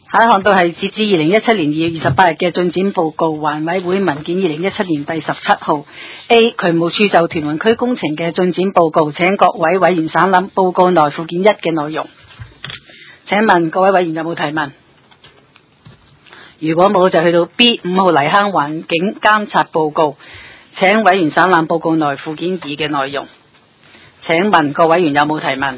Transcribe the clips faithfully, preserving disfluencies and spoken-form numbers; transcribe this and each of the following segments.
下一項都係截至二零一七年二月二十八日嘅進展報告，環委會文件二零一七年第十七號 A 渠務署就屯門區工程嘅進展報告，請各位委員省覽報告內附件一嘅內容。請問各位委員有冇提問？如果冇就去到 B 五號泥坑環境監察報告，請委員省覽報告內附件二嘅內容。請問各委員有冇提問？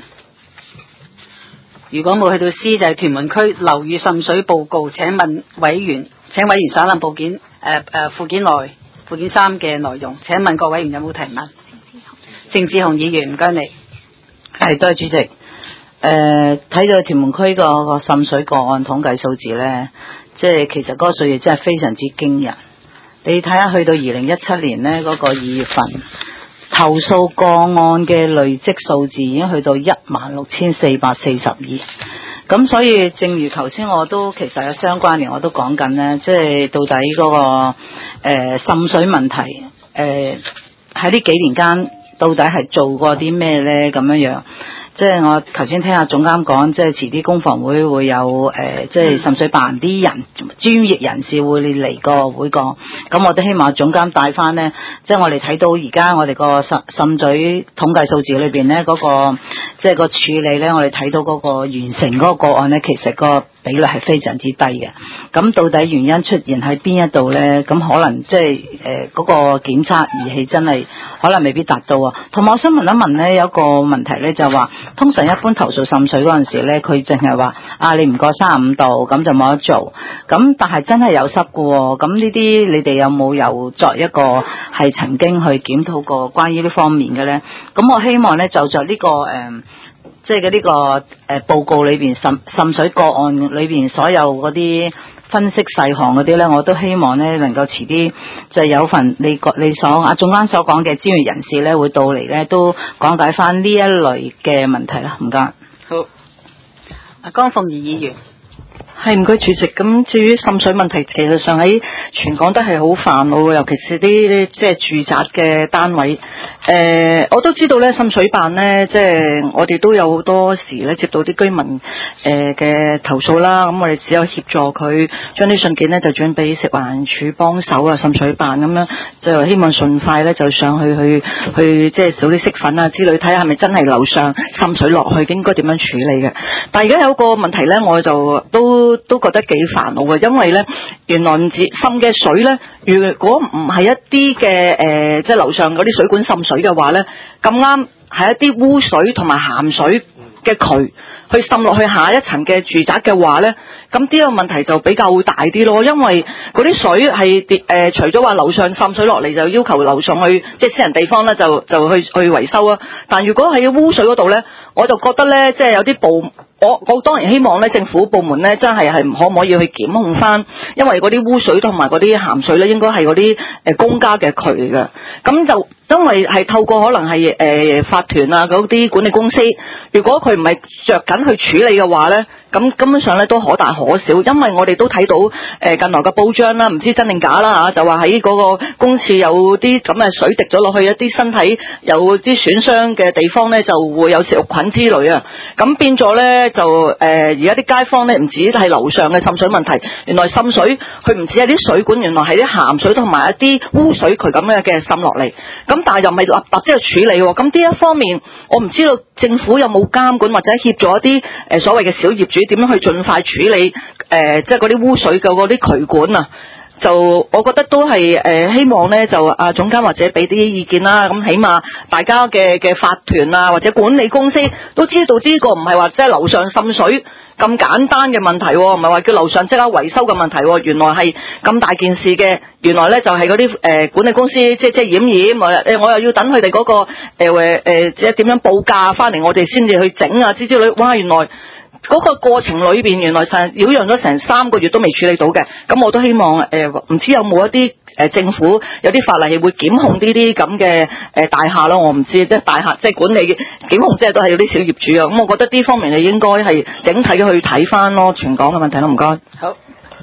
如果冇去到 C 就係屯門區樓宇滲水報告，請問委員，請委員省覽報件誒誒附件內附件三嘅內容。請問各委員有冇提問？鄭志雄議員，唔該你。 係，多謝主席。誒、呃，睇到屯門區個個滲水個案統計數字咧，即係其實嗰個數字真係非常之驚人。你睇下去到二零一七年咧，嗰、那個二月份投訴個案嘅累積數字已經去到一萬六千四百四十二。咁所以正如頭先我都其實有相關聯，我都講緊咧，即係到底嗰、那個誒滲、呃、水問題誒喺呢幾年間到底係做過啲咩咧？咁樣樣。即係我頭先聽下總監講，即係遲啲工房會會有誒、呃，即係滲水辦啲人專業人士會嚟個會講。咁我都希望總監帶翻呢，即係我哋睇到而家我哋個滲滲水統計數字裏邊呢，嗰、那個即係個處理呢，我哋睇到嗰個完成嗰個個案呢，其實個比率係非常之低嘅。咁到底原因出現喺邊一度呢？咁可能即係誒嗰個檢測儀器真係可能未必達到啊。同埋我想問一問呢，有一個問題呢，就話、是。通常一般投訴滲水嗰陣時咧，佢淨係話啊，你唔過三十五度咁就冇得做。咁但係真係有濕嘅喎。咁呢啲你哋有冇有作一個係曾經去檢討過關於呢方面嘅咧？咁我希望咧就着呢、這個誒，即係嘅呢個誒、呃、報告裏邊滲滲水個案裏邊所有嗰啲分析細項嗰啲咧，我都希望咧能夠遲啲就有份你你所阿總監所講嘅專業人士咧會到嚟咧都講解翻呢一類嘅問題啦。唔該。 好，阿江鳳儀議員。 係，唔該主席。咁至於滲水問題，其實上喺全港都係好煩惱嘅，尤其是啲即係住宅嘅單位。誒、呃，我都知道咧，滲水辦咧，即係我哋都有好多時咧接到啲居民誒嘅投訴啦。咁我哋只有協助佢將啲信件咧就轉俾食環署幫手啊，滲水辦咁樣，就希望盡快咧就上去去去即係數啲色粉啊之類，睇下係咪真係樓上滲水落去，應該點樣處理嘅。但係而家有個問題咧，我就都都覺得幾煩惱嘅，因為咧原來唔止滲嘅水咧，如果唔係一啲嘅誒，即係樓上嗰啲水管滲水嘅話咧，咁啱係一啲污水同埋鹹水嘅渠去滲落去下一層嘅住宅嘅話咧，咁呢個問題就比較會大啲咯，因為嗰啲水係跌誒，除咗話樓上滲水落嚟就要求樓上去即係私人地方咧就就去去維修啊，但如果喺污水嗰度咧，我就覺得咧即係有啲部。我我當然希望咧，政府部門咧真係係可唔可以去檢控翻，因為嗰啲污水同埋嗰啲鹹水咧，應該係嗰啲誒公家嘅渠嚟嘅。咁就因為係透過可能係誒、呃、法團啊嗰啲管理公司，如果佢唔係着緊去處理嘅話咧，咁根本上咧都可大可小。因為我哋都睇到誒、呃、近來嘅報章啦，唔知真定假啦嚇，就話喺嗰個公廁有啲咁嘅水滴咗落去一啲身體有啲損傷嘅地方咧，就會有食肉菌之類啊。咁變咗咧。就誒而家啲街坊咧唔止係樓上嘅滲水問題，原來滲水佢唔止係啲水管，原來係啲鹹水同埋一啲污水渠咁樣嘅滲落嚟。咁但係又唔係立立即去處理喎。咁呢一方面，我唔知道政府有冇監管或者協助一啲誒所謂嘅小業主點樣去盡快處理誒，即係嗰啲污水嘅嗰啲渠管啊。就我覺得都係誒、呃、希望咧就啊總監或者俾啲意見啦，咁起碼大家嘅嘅法團啊或者管理公司都知道呢個唔係話即係樓上滲水咁簡單嘅問題，唔係話叫樓上即刻維修嘅問題，原來係咁大件事嘅。原來咧就係嗰啲誒管理公司即即係掩掩，誒我又要等佢哋嗰個誒誒即係點樣報價翻嚟，我哋先至去整啊之之類。哇，原來嗰個過程裏邊原來成擾攘咗成三個月都未處理到嘅，咁我都希望誒唔、呃、知有冇一啲誒、呃、政府有啲法例係會檢控呢啲咁嘅誒大廈咯，我唔知即係大廈即係管理嘅檢控，即係都係有啲小業主啊，咁我覺得呢方面你應該係整體去睇翻咯，全港嘅問題咯，唔該。 好，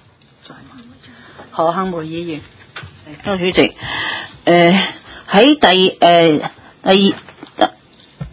何幸梅議員， 多謝主席。誒喺第誒第二。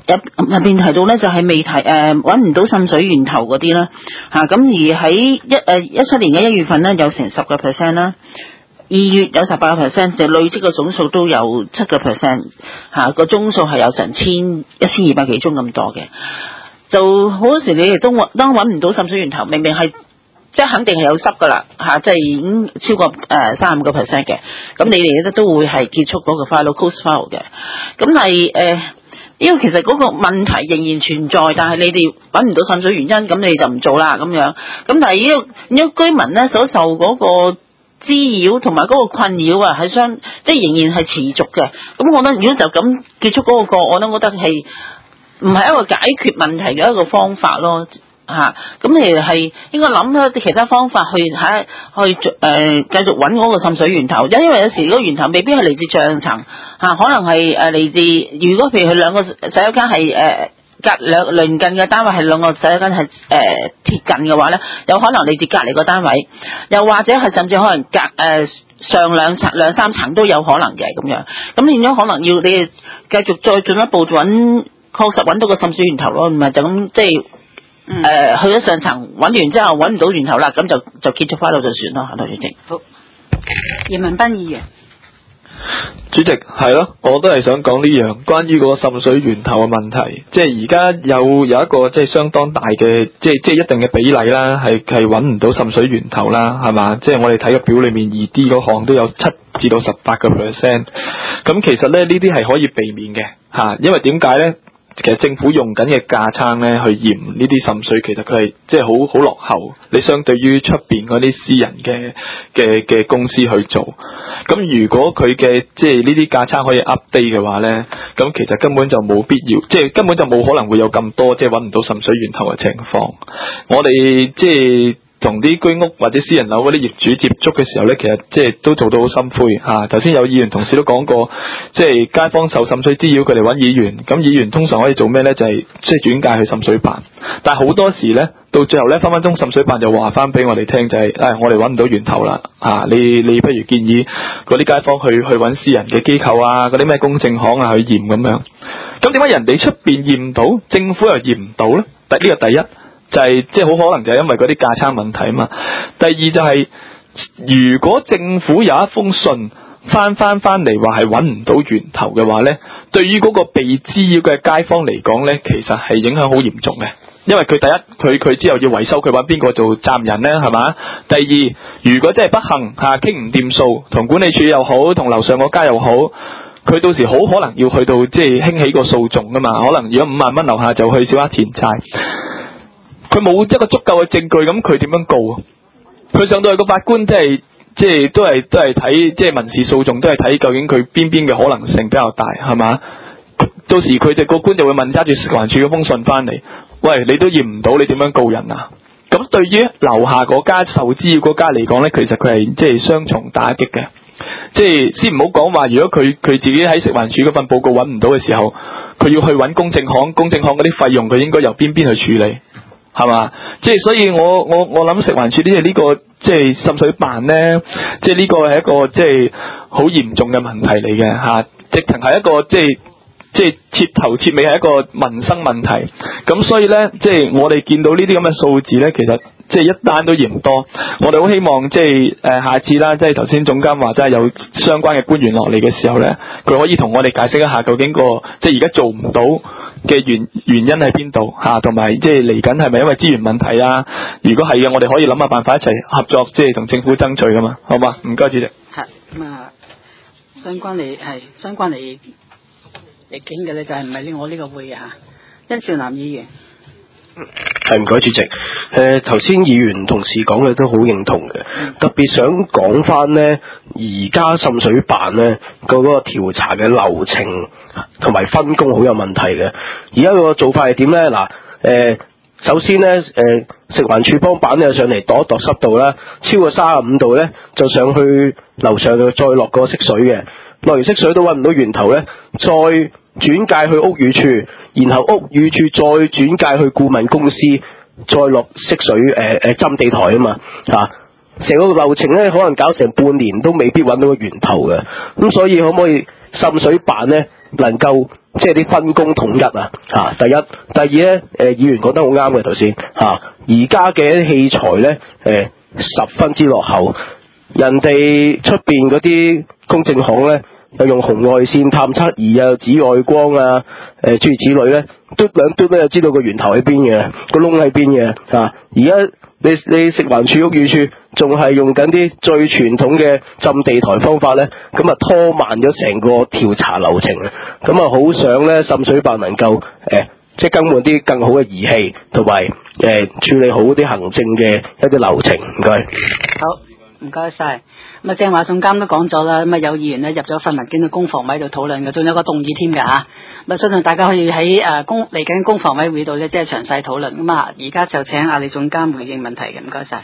入入邊提到咧，就係、是、未提誒揾唔到滲水源頭嗰啲啦嚇，咁、啊、而喺一誒一七年嘅一月份咧有成十個 percent 啦，二月有十八個 percent， 就累積嘅總數都有七個 percent 嚇，個宗數係有成千一千二百幾宗咁多嘅，就好多時你哋都當揾唔到滲水源頭，明明係即係肯定係有濕噶啦嚇，即係已經超過誒三十五個 percent 嘅，咁你哋咧都會係結束嗰個 file close file 嘅，咁係誒。因為其實嗰個問題仍然存在，但係你哋揾唔到滲水原因，咁你就唔做啦咁樣。咁但係呢個呢個居民咧所受嗰個滋擾同埋嗰個困擾啊，係相即係仍然係持續嘅。咁我覺得如果就咁結束嗰個個案咧，我覺得係唔係一個解決問題嘅一個方法咯嚇。咁你係應該諗一啲其他方法去睇去誒、呃、繼續揾嗰個滲水源頭，因為有時嗰個源頭未必係嚟自上層。嚇、啊，可能係誒嚟自，如果譬如佢兩個洗手間係誒隔兩鄰近嘅單位係兩個洗手間係誒貼近嘅話咧，有可能嚟自隔離個單位，又或者係甚至可能隔誒、呃、上兩層兩三層都有可能嘅咁樣，咁變咗可能要你繼續再進一步揾，確實揾到個滲水源頭咯，唔係就咁即係誒、呃、去咗上層揾完之後揾唔到源頭啦，咁就就結束翻到就算咯，代理主席。 好，葉文斌議員。 主席係咯，我都係想講呢樣關於嗰個滲水源頭嘅問題，即係而家有有一個即係相當大嘅，即係即係一定嘅比例啦，係係揾唔到滲水源頭啦，係嘛？即係我哋睇個表裏面二 D 嗰項都有七至到十八個 percent，咁其實咧呢啲係可以避免嘅吓，因為點解咧？其實政府用緊嘅架撐咧去驗呢啲滲水，其實佢係即係好好落後。你相對於出邊嗰啲私人嘅嘅嘅公司去做，咁如果佢嘅即係呢啲架撐可以 update 嘅話咧，咁其實根本就冇必要，即係根本就冇可能會有咁多即係揾唔到滲水源頭嘅情況。我哋即係同啲居屋或者私人樓嗰啲業主接觸嘅時候咧，其實即係都做到好心灰嚇。頭先有議員同事都講過，即係街坊受滲水滋擾，佢哋揾議員，咁議員通常可以做咩咧？就係即係轉介去滲水辦。但係好多時咧，到最後咧，分分鐘滲水辦就話翻俾我哋聽，就係誒我哋揾唔到源頭啦嚇。你你不如建議嗰啲街坊去去揾私人嘅機構啊，嗰啲咩公證行啊去驗咁樣。咁點解人哋出邊驗到，政府又驗唔到咧？第呢個第一。就係即係好可能就係因為嗰啲架撐問題啊嘛。第二就係、是、如果政府有一封信翻翻翻嚟話係揾唔到源頭嘅話咧，對於嗰個被滋擾嘅街坊嚟講咧，其實係影響好嚴重嘅。因為佢第一，佢佢之後要維修，佢揾邊個做責任人咧，係嘛？第二，如果真係不幸嚇傾唔掂數，同管理處又好，同樓上嗰家又好，佢到時好可能要去到即係興起個訴訟噶嘛。可能如果五萬蚊樓下就去小額錢債。佢冇一個足夠嘅證據，咁佢點樣告啊？佢上到去個法官，即係即係都係都係睇，即係民事訴訟都係睇究竟佢邊邊嘅可能性比較大，係嘛？到時佢哋個官就會問揸住食環署嗰封信翻嚟，喂，你都驗唔到，你點樣告人啊？咁對於樓下嗰家受滋擾嗰家嚟講咧，其實佢係即係雙重打擊嘅。即係先唔好講話，如果佢佢自己喺食環署嗰份報告揾唔到嘅時候，佢要去揾公證行，公證行嗰啲費用佢應該由邊邊去處理？係嘛？即係所以我我我諗食環署呢個呢個即係滲水辦咧，即係呢個係一個即係好嚴重嘅問題嚟嘅嚇，直情係一個即係即係徹頭徹尾係一個民生問題。咁所以咧，即係我哋見到呢啲咁嘅數字咧，其實即係一單都嫌多。我哋好希望即係誒下次啦，即係頭先總監話齋有相關嘅官員落嚟嘅時候咧，佢可以同我哋解釋一下究竟個即係而家做唔到嘅原原因喺邊度嚇，同埋即係嚟緊係咪因為資源問題啊？如果係嘅，我哋可以諗下辦法一齊合作，即係同政府爭取噶嘛，好嘛？唔該，主席。 係咁啊，相關嚟係相關嚟嚟傾嘅咧，就係唔係呢我呢個會啊？殷少南議員。 係，唔該主席。誒、呃，頭先議員同事講嘅都好認同嘅，特別想講翻呢，而家滲水辦呢嗰個調查嘅流程同埋分工好有問題嘅。而家個做法係點呢？嗱，誒，首先呢，誒、呃，食環署幫辦呢上嚟度一度濕度啦，超過三十五度呢，就上去樓上再落個色水嘅，落完色水都揾唔到源頭呢，再轉介去屋宇署，然後屋宇署再轉介去顧問公司，再落色水誒誒針地台啊嘛嚇，成個流程咧可能搞成半年都未必揾到個源頭嘅，咁所以可唔可以滲水辦咧能夠即係啲分工統一啊！啊，第一，第二咧，誒、呃、議員講得好啱嘅頭先嚇，而家嘅器材咧誒、呃、十分之落後，人哋出邊嗰啲公證行咧又用紅外線探測儀啊、紫外光啊、誒諸如此類咧，嘟兩嘟咧就知道個源頭喺邊嘅，個窿喺邊嘅嚇。而家你你食環署屋宇署仲係用緊啲最傳統嘅浸地台方法咧，咁啊拖慢咗成個調查流程啊！咁啊好想咧滲水辦能夠誒、呃、即係更換啲更好嘅儀器，同埋誒處理好啲行政嘅一啲流程。唔該。 好。唔該晒，咁啊正話總監都講咗啦，咁啊有議員咧入咗份文件去公房委度討論嘅，仲有個動議添㗎嚇，咁啊相信大家可以喺誒公嚟緊公房委會度咧，即係詳細討論。咁啊而家就請阿李總監回應問題嘅，唔該晒。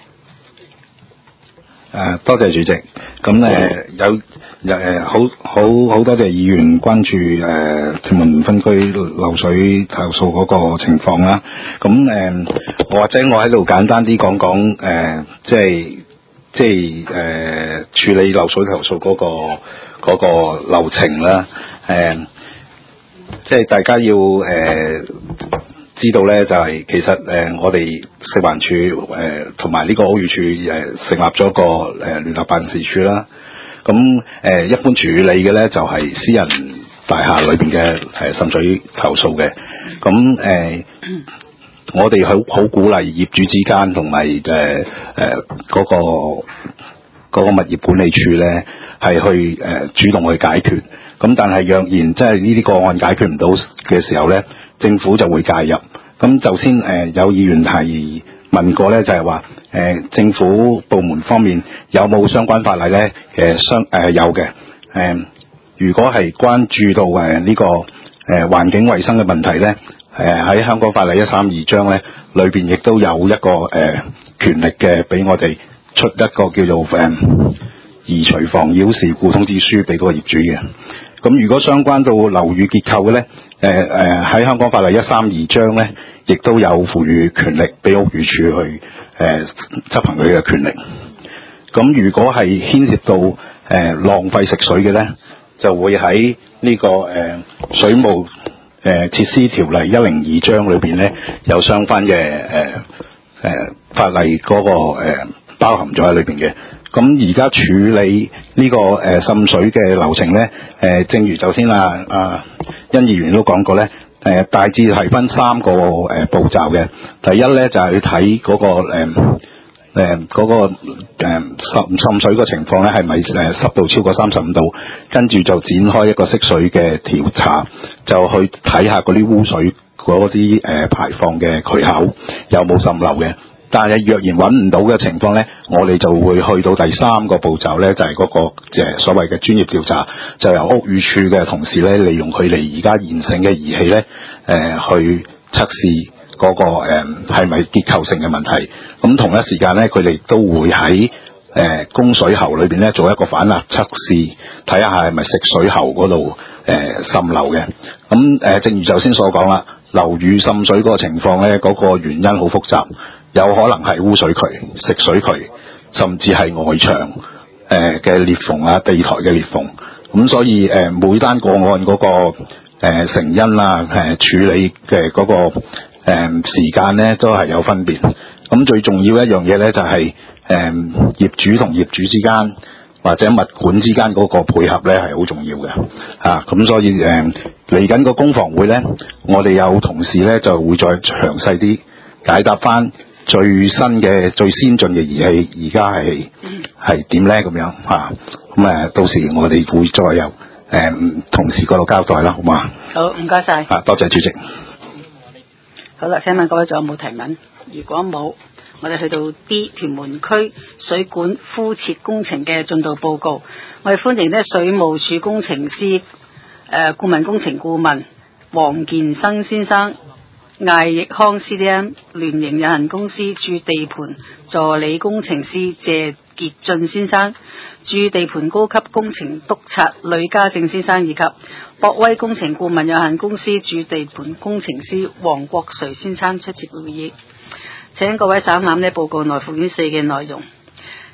誒多謝主席，咁誒、呃、有誒好好好多謝議員關注誒、呃、屯門分區漏水投訴嗰個情況啦。咁誒、呃、或者我喺度簡單啲講講誒，即係。即係誒、呃、處理漏水投訴嗰、那個嗰、那個流程啦，誒、呃，即係大家要誒、呃、知道咧，就係、是、其實誒、呃、我哋食環署誒同埋呢個屋宇署誒成立咗個誒、呃、聯合辦事處啦。咁誒、呃、一般處理嘅咧就係、是、私人大廈裏邊嘅誒滲水投訴嘅。咁誒。呃我哋好好鼓勵業主之間同埋誒誒嗰個嗰個物業管理處咧，係去誒、呃、主動去解決。咁但係若然即係呢啲個案解決唔到嘅時候咧，政府就會介入。咁就先誒、呃、有議員係問過咧，就係話誒政府部門方面有冇相關法例咧？誒相誒有嘅。誒、呃、如果係關注到誒呢、呃這個誒、呃、環境衛生嘅問題咧。誒喺、呃、香港法例一三二章咧，裏邊亦都有一個誒、呃、權力嘅，俾我哋出一個叫做誒、呃、移除妨擾事故通知書俾嗰個業主嘅。咁如果相關到樓宇結構嘅咧，誒誒喺香港法例一三二章咧，亦都有賦予權力俾屋宇署去誒、呃、執行佢嘅權力。咁如果係牽涉到誒、呃、浪費食水嘅咧，就會喺呢、這個誒、呃、水務誒、呃、設施條例一零二章裏邊咧，有相關嘅誒誒法例嗰、那個、呃、包含咗喺裏邊嘅。咁而家處理呢、這個誒滲、呃、水嘅流程咧，誒、呃、正如頭先啊啊殷議員都講過咧，誒、呃、大致係分三個誒、呃、步驟嘅。第一咧就係、是、去睇嗰個誒。呃誒嗰、呃那個誒滲滲水個情況咧，係咪誒濕度超過三十五度？跟住就展開一個熄水嘅調查，就去睇下嗰啲污水嗰啲誒排放嘅渠口有冇滲漏嘅。但係若然揾唔到嘅情況咧，我哋就會去到第三個步驟咧，就係、是、嗰、那個即係、呃、所謂嘅專業調查，就由屋宇署嘅同事咧，利用佢哋而家現成嘅儀器咧，誒、呃、去測試。嗰、那個誒係咪結構性嘅問題？咁同一時間咧，佢哋都會喺誒、呃、供水喉裏邊咧做一個反壓測試，睇下係咪食水喉嗰度誒滲漏嘅。咁誒、呃，正如頭先所講啦，樓宇滲水嗰個情況咧，嗰、那個原因好複雜，有可能係污水渠、食水渠，甚至係外牆誒嘅裂縫啊、地台嘅裂縫。咁所以誒、呃，每單個案嗰、那個誒、呃、成因啊、誒、呃、處理嘅嗰、那個。誒、嗯、時間咧都係有分別，咁最重要一樣嘢咧就係、是、誒、嗯、業主同業主之間或者物管之間嗰個配合咧係好重要嘅，啊咁所以誒嚟緊個工房會咧，我哋有同事咧就會再詳細啲解答翻最新嘅最先進嘅儀器，而家係係點咧咁樣啊，咁誒到時我哋會再有誒、嗯、同事嗰度交代啦，好嘛？ 好，唔該晒。 啊，多謝主席。 好啦，請問各位仲有冇提問？如果冇，我哋去到 D 屯門區水管敷設工程嘅進度報告。我哋歡迎呢水務署工程師誒、呃、顧問工程顧問黃健生先生、艾益康 C D M 聯營有限公司駐地盤助理工程師謝傑進先生、駐地盤高級工程督察呂家正先生以及博威工程顧問有限公司駐地盤工程師黃國瑞先生出席會議。請各位省覽呢報告內附件四嘅內容。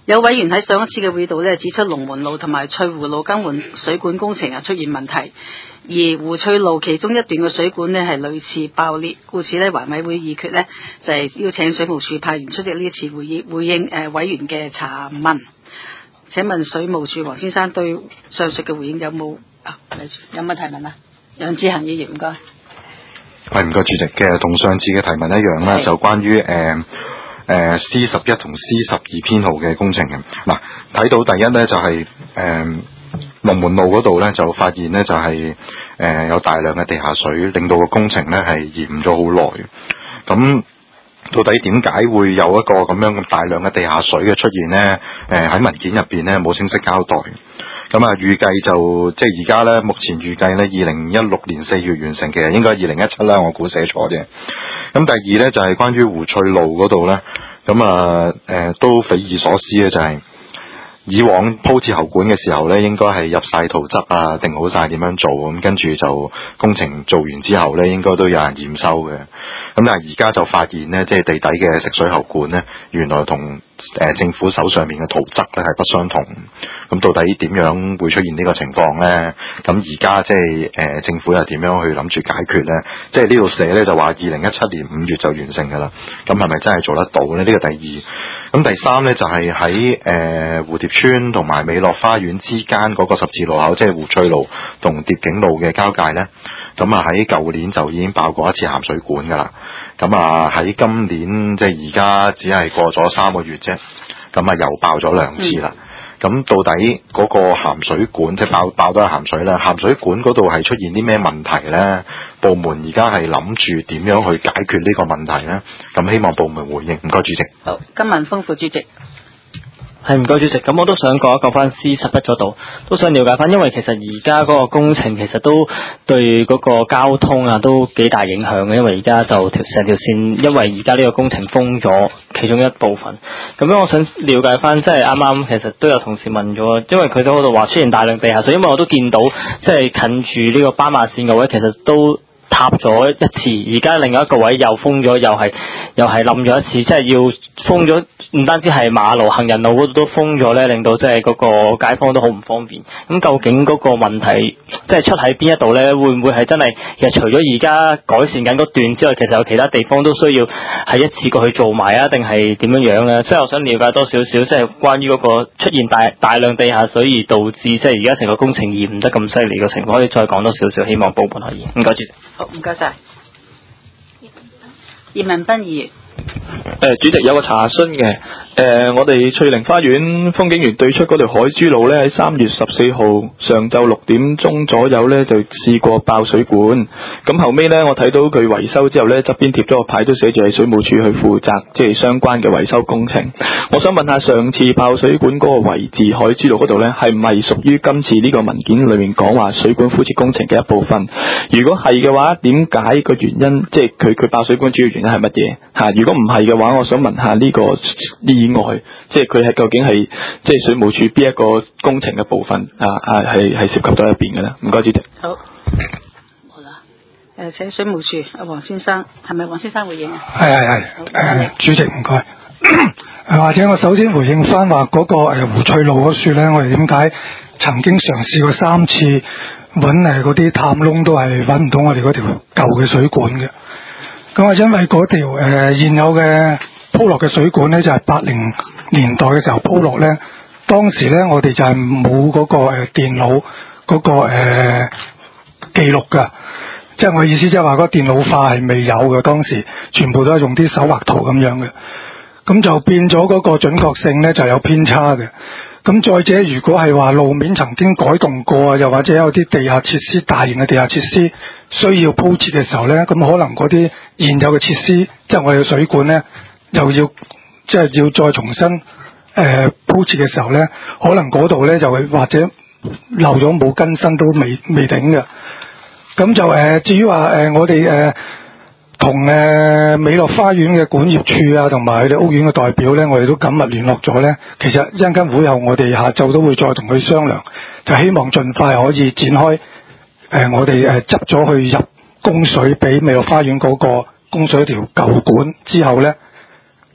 有委員喺上一次嘅會度咧指出，龍門路同埋翠湖路更換水管工程啊出現問題，而湖翠路其中一段嘅水管呢係類似爆裂，故此咧環委會議決呢就係、是、邀請水務署派員出席呢一次會議，回應誒、呃、委員嘅查問。請問水務署黃先生對上述嘅回應有冇啊？有乜提問啊？楊志恒議員，唔該。 係唔該，主席嘅同上次嘅提問一樣啦，就關於誒。呃誒 C 十一同 C 十二編號嘅工程嘅嗱，睇到第一咧就係誒龍門路嗰度咧就發現咧就係、是、誒、呃、有大量嘅地下水，令到個工程咧係延誤咗好耐。咁到底點解會有一個咁樣咁大量嘅地下水嘅出現咧？誒喺文件入邊咧冇清晰交代。咁啊，預計就即係而家咧，目前預計咧，二零一六年四月完成，其實應該二零一七啦，我估寫錯啫。咁第二咧就係、是、關於湖翠路嗰度咧，咁啊誒都匪夷所思嘅就係、是。以往鋪設喉管嘅時候咧，應該係入晒圖則啊，定好晒點樣做，咁跟住就工程做完之後咧，應該都有人驗收嘅。咁但係而家就發現咧，即係地底嘅食水喉管咧，原來同誒、呃、政府手上面嘅圖則咧係不相同。咁到底點樣會出現呢個情況咧？咁而家即係誒政府又點樣去諗住解決咧？即係呢度寫咧就話二零一七年五月就完成㗎啦。咁係咪真係做得到咧？呢、這個第二。咁第三咧就係喺誒蝴蝶村同埋美樂花園之間嗰個十字路口，即係湖翠路同蝶景路嘅交界咧。咁啊喺舊年就已經爆過一次鹹水管噶啦。咁啊喺今年即係而家只係過咗三個月啫。咁啊又爆咗兩次啦。咁、嗯、到底嗰個鹹水管即係爆爆都係鹹水啦，鹹水管嗰度係出現啲咩問題咧？部門而家係諗住點樣去解決呢個問題咧？咁希望部門回應。唔該，主席。 好，金文豐副主席。 係唔該主席，咁我都想講一講翻 C 十一嗰度，都想了解翻，因為其實而家嗰個工程其實都對嗰個交通啊都幾大影響嘅，因為而家就條成條線，因為而家呢個工程封咗其中一部分，咁樣我想了解翻，即係啱啱其實都有同事問咗，因為佢喺嗰度話出現大量地下水，因為我都見到即係近住呢個斑馬線嘅位，其實都塌咗一次，而家另外一個位又封咗，又係又係冧咗一次，即係要封咗，唔單止係馬路、行人路嗰度都封咗咧，令到即係嗰個街坊都好唔方便。咁究竟嗰個問題即係出喺邊一度咧？會唔會係真係其實除咗而家改善緊嗰段之外，其實有其他地方都需要係一次過去做埋啊？定係點樣樣咧？所以我想了解多少少，即係關於嗰個出現大大量地下水而導致即係而家成個工程延誤得咁犀利嘅情況，可以再講多少少？希望部門可以。唔該主席。 好，唔該晒。葉文斌議員。 誒，主席有個查詢嘅，誒、呃，我哋翠玲花園風景園對出嗰條海珠路咧，喺三月十四號上晝六點鐘左右咧，就試過爆水管。咁後尾咧，我睇到佢維修之後咧，側邊貼咗個牌，都寫住係水務署去負責，即係相關嘅維修工程。我想問下，上次爆水管嗰個位置海珠路嗰度咧，係唔係屬於今次呢個文件裏面講話水管敷設工程嘅一部分？如果係嘅話，點解個原因？即係佢佢爆水管主要原因係乜嘢？吓，如果唔係嘅話，我想問下呢個意外，即係佢係究竟係即係水務署邊一個工程嘅部分啊？啊，係係涉及到入邊嘅咧？唔該，主席。 好，好啦，誒，請水務署阿黃先生，係咪黃先生回應啊？ 係係係，誒，主席唔該。誒，或者我首先回應翻話嗰個誒湖翠路嗰處咧，我哋點解曾經嘗試過三次揾誒嗰啲探窿都係揾唔到我哋嗰條舊嘅水管嘅。咁啊，因為嗰條誒現有嘅鋪落嘅水管咧，就係八零年代嘅時候鋪落咧，當時咧我哋就係冇嗰個誒電腦嗰個誒記錄噶，即係我意思即係話嗰個電腦化係未有嘅，當時全部都係用啲手畫圖咁樣嘅，咁就變咗嗰個準確性咧就有偏差嘅。咁再者，如果係話路面曾經改動過啊，又或者有啲地下設施、大型嘅地下設施需要鋪設嘅時候咧，咁可能嗰啲現有嘅設施，即係我哋嘅水管咧，又要即係要再重新誒鋪設嘅時候咧，可能嗰度咧就會或者漏咗冇更新都未未定嘅。咁就誒、呃，至於話誒我哋誒同誒美樂花園嘅管業處啊，同埋佢哋屋苑嘅代表咧，我哋都緊密聯絡咗咧。其實一陣間會後，我哋下晝都會再同佢商量，就希望盡快可以展開誒、呃、我哋誒執咗去入供水俾美樂花園嗰個供水條舊管之後咧，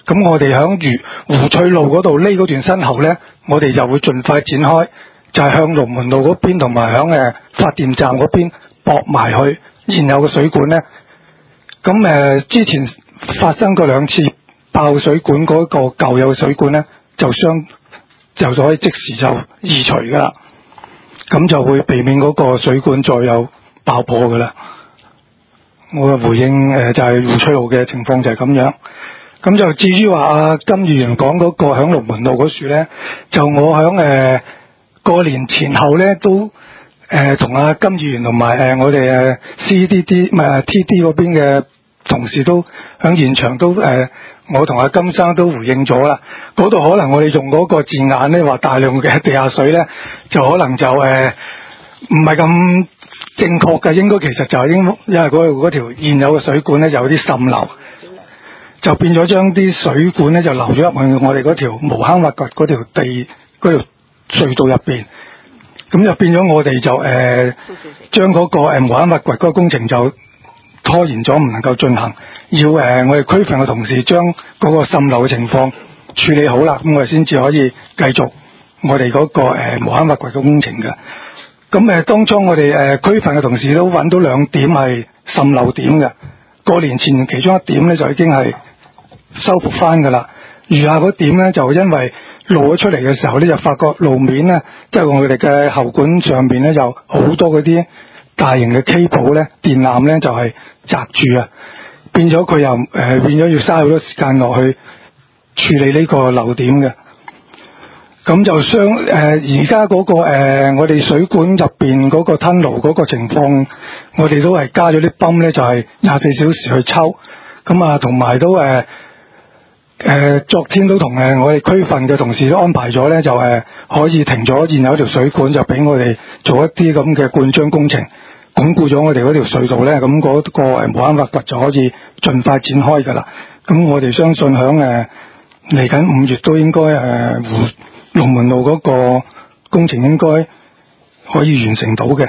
咁我哋響魚湖翠路嗰度呢嗰段新喉咧，我哋就會盡快展開，就係、是、向龍門路嗰邊同埋響誒發電站嗰邊駁埋去現有嘅水管咧。咁誒、呃、之前發生過兩次爆水管嗰個舊有嘅水管咧，就相就可以即時就移除噶啦，咁就會避免嗰個水管再有爆破噶啦。我嘅回應誒、呃、就係、是、湖翠路嘅情況就係咁樣。咁就至於話阿金議員講嗰個響龍門路嗰處咧，就我響誒、呃、過年前後咧都誒同阿金議員同埋誒我哋誒 C D D 唔係 T D 嗰邊嘅同事都響現場都誒、呃，我同阿金生都回應咗啦。嗰度可能我哋用嗰個字眼咧，話大量嘅地下水咧，就可能就誒唔係咁正確嘅，應該其實就係應因為嗰嗰條現有嘅水管咧就有啲滲漏。就變咗將啲水管咧就流咗入去我哋嗰條無坑挖掘嗰條地嗰條隧道入邊，咁就變咗我哋就誒將嗰個誒無坑挖掘嗰個工程就拖延咗，唔能夠進行。要誒、呃、我哋區分嘅同事將嗰個滲漏嘅情況處理好啦，咁我哋先至可以繼續我哋嗰、那個誒、呃、無坑挖掘嘅工程嘅。咁誒、呃、當初我哋誒、呃、區分嘅同事都揾到兩點係滲漏點嘅，過年前其中一點咧就已經係修復翻噶啦，餘下嗰點咧就因為露咗出嚟嘅時候咧，就發覺路面咧，即係我哋嘅喉管上邊咧，就好多嗰啲大型嘅 cable 咧、電纜咧就係擲住啊，變咗佢又誒、呃、變咗要嘥好多時間落去處理呢個漏點嘅。咁就相誒而家嗰個誒、呃、我哋水管入邊嗰個吞爐嗰個情況，我哋都係加咗啲泵咧，就係廿四小時去抽。咁啊，同埋都誒。呃誒、呃，昨天都同誒我哋區份嘅同事都安排咗咧，就誒、呃、可以停咗現有條水管，就俾我哋做一啲咁嘅灌漿工程，鞏固咗我哋嗰條隧道咧，咁嗰個誒無坑挖掘就可以盡快展開噶啦。咁我哋相信響誒嚟緊五月都應該誒湖龍門路嗰個工程應該可以完成到嘅。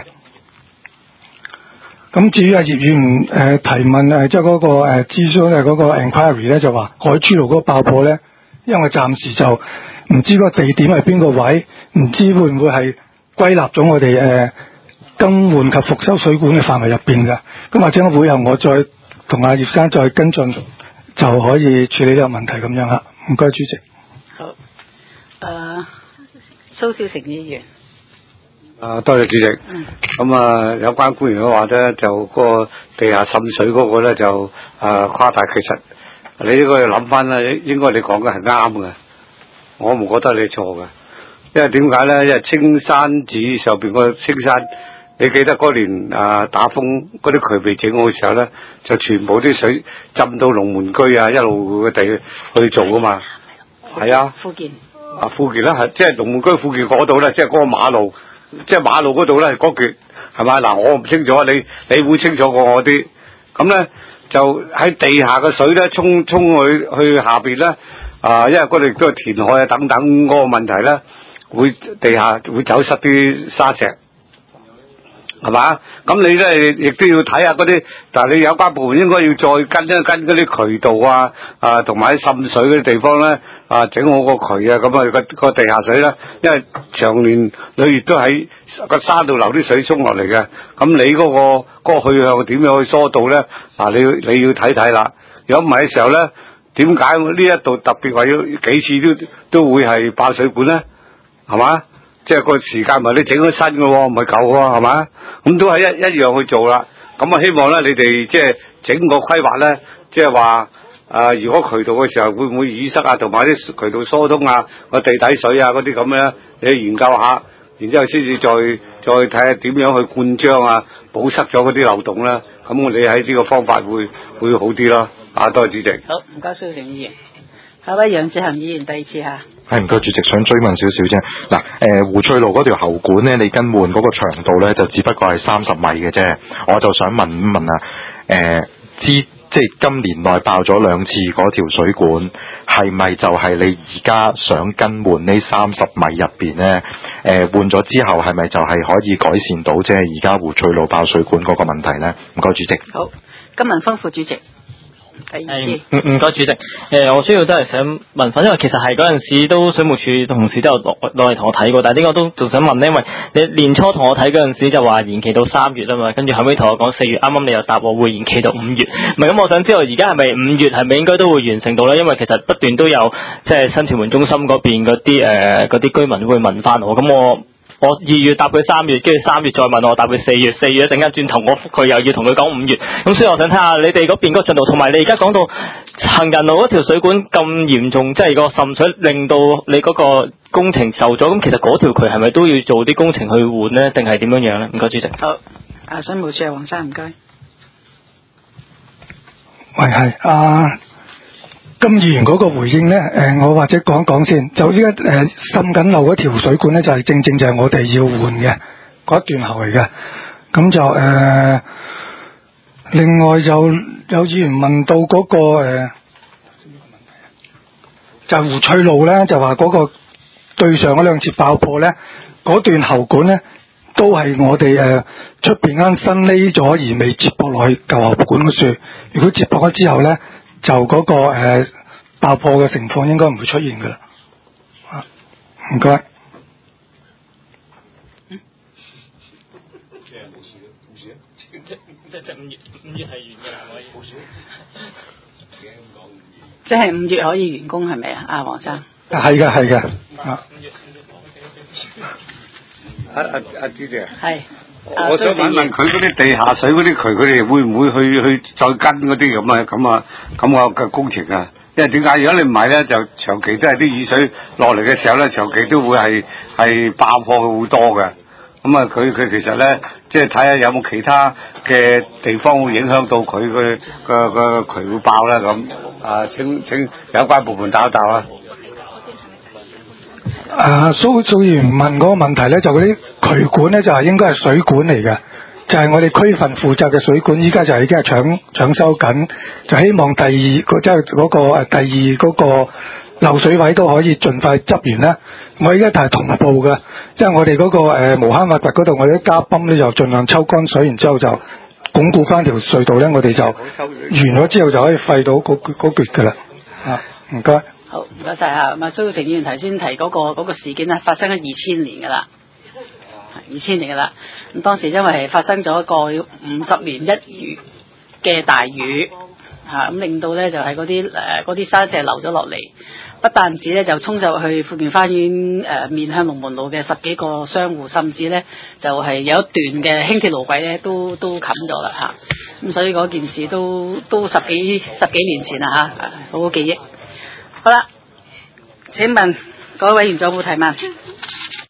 咁至於阿葉議員誒提問誒，即係嗰個誒諮詢嘅嗰個 enquiry 咧，就話海珠路嗰個爆破咧，因為暫時就唔知個地點係邊個位，唔知會唔會係歸納咗我哋誒、呃、更換及復修水管嘅範圍入邊嘅。咁或者會後我再同阿葉生再跟進，就可以處理呢個問題咁樣啦。唔該，主席。 好，誒、呃，蘇小成議員。 啊，多謝主席。嗯。咁啊，有關官員嘅話咧，就個地下滲水嗰個咧就啊誇大，其實你呢個要諗翻咧，應該你講嘅係啱嘅，我唔覺得你錯嘅。因為點解咧？因為青山寺上邊個青山，你記得嗰年啊打風嗰啲渠未整好嘅時候咧，就全部啲水浸到龍門居啊，一路嘅地去做噶嘛。係啊。 福建。 啊，富健啦，係即係龍門居富健嗰度咧，即係嗰個馬路。即係馬路嗰度咧，嗰橛係咪？嗱，我唔清楚，你你會清楚過我啲。咁咧就喺地下嘅水咧，沖沖去去下邊咧，啊，因為嗰度都係填海啊等等嗰個問題咧，會地下會走失啲沙石，係嘛？咁你咧亦都要睇下嗰啲，但係你有關部門應該要再跟一跟嗰啲渠道啊，啊，同埋喺滲水嗰啲地方咧，啊，整好個渠啊，咁啊個個地下水咧，因為長年累月都喺個山度流啲水沖落嚟嘅，咁你嗰個嗰個去向點樣去疏導咧？嗱，你你要睇睇啦。如果唔係嘅時候咧，點解呢一度特別話要幾次都都會係爆水管咧？係嘛？即係個時間唔係你整咗新嘅喎，唔係舊喎，係嘛？咁都係一一樣去做啦。咁啊，希望咧你哋即係整個規劃咧，即係話誒，如果渠道嘅時候會唔會淤塞啊，同埋啲渠道疏通啊，個地底水啊嗰啲咁樣，你去研究下，然之後先至再再睇下點樣去灌漿啊，補塞咗嗰啲漏洞啦。咁我哋喺呢個方法會會好啲咯。啊，多謝主席。 好，唔該，蘇成議員。下位楊志恒議員第二次嚇。 係唔該，主席想追問少少啫。嗱，誒、呃、湖翠路嗰條喉管咧，你更換嗰個長度咧，就只不過係三十米嘅啫。我就想問一問啊，誒、呃，知即係今年內爆咗兩次嗰條水管，係咪就係你而家想更換呢三十米入邊咧？誒、呃，換咗之後係咪就係可以改善到即係而家湖翠路爆水管嗰個問題咧？唔該，主席。 好，金文豐副主席。 第二次。 係唔唔該主席，誒、呃、我主要都係想問翻，因為其實係嗰陣時都水務署同事都有落落嚟同我睇過，但係點解我都仲想問呢？因為你年初同我睇嗰陣時就話延期到三月啊嘛，跟住後尾同我講四月，啱啱你又答我會延期到五月，唔係咁，我想知道而家係咪五月係咪應該都會完成到咧？因為其實不斷都有即係新屯門中心嗰邊嗰啲誒嗰啲居民會問翻我，咁我。我二月答佢三月，跟住三月再問我答佢四月，四月一陣間轉頭我覆佢又要同佢講五月，咁所以我想睇下你哋嗰邊嗰個進度，同埋你而家講到行人路嗰條水管咁嚴重，即係個滲水令到你嗰個工程受咗，咁其實嗰條渠係咪都要做啲工程去換呢？定係點樣樣呢？唔該主席。 好，啊水務署黃生唔該。 喂係啊。金議員嗰個回應呢，誒、呃，我或者講一講先。就依家誒滲緊漏嗰條水管呢，就係、是、正正就係我哋要換嘅嗰一段喉嚟嘅。咁就誒、呃，另外就有議員問到嗰、那個誒、呃，就係、胡翠路呢，就話嗰個對上嗰兩次爆破呢，嗰段喉管呢，都係我哋誒出邊間新匿咗而未接駁落去舊喉管嗰處。如果接駁咗之後呢，就嗰、那個誒、呃、爆破嘅情況應該唔會出現噶啦，啊，唔該。 嗯。即係冇事嘅，冇事啊！即即即五月五月係完嘅啦，可以。冇事。 即係五月可以完工係咪啊？阿黃生。 係嘅，係嘅。啊。 阿阿阿主席。 係。 我想問問佢嗰啲地下水嗰啲渠，佢哋會唔會去去再跟嗰啲咁啊咁啊咁啊嘅工程啊？因為點解？如果你唔係咧，就長期都係啲雨水落嚟嘅時候咧，長期都會係係爆破嘅好多嘅。咁啊，佢佢其實咧，即係睇下有冇其他嘅地方會影響到佢嘅個個渠會爆啦咁。啊，請請有關部門打一打啦。 啊，蘇蘇議員問嗰個問題咧，就嗰啲渠管咧就係應該係水管嚟嘅，就係、是、我哋區份負責嘅水管，依家就已經係搶搶修緊，就希望第二個即係嗰個誒第二嗰個漏水位都可以盡快執完啦。我依家就係同步嘅，即係我哋嗰、那個誒、呃、無坑挖掘嗰度，我哋加泵咧就盡量抽乾水，然之後就鞏固翻條隧道咧，我哋就完咗之後就可以廢到嗰嗰橛㗎啦。啊，唔該。 好，唔該晒嚇。咁啊，蘇成議員頭先提嗰、那個嗰、那個事件咧，發生喺二千年㗎啦，二千年㗎啦。咁當時因為係發生咗一個五十年一遇嘅大雨嚇，咁、啊、令到咧就係嗰啲誒嗰啲山石流咗落嚟，不但止咧就衝入去富健花園誒、呃、面向龍門路嘅十幾個商戶，甚至咧就係、是、有一段嘅輕鐵路軌咧都都冚咗啦嚇。咁、啊、所以嗰件事都都十幾十幾年前啦嚇、啊，好好記憶。好啦，請問各位委員仲有冇提問？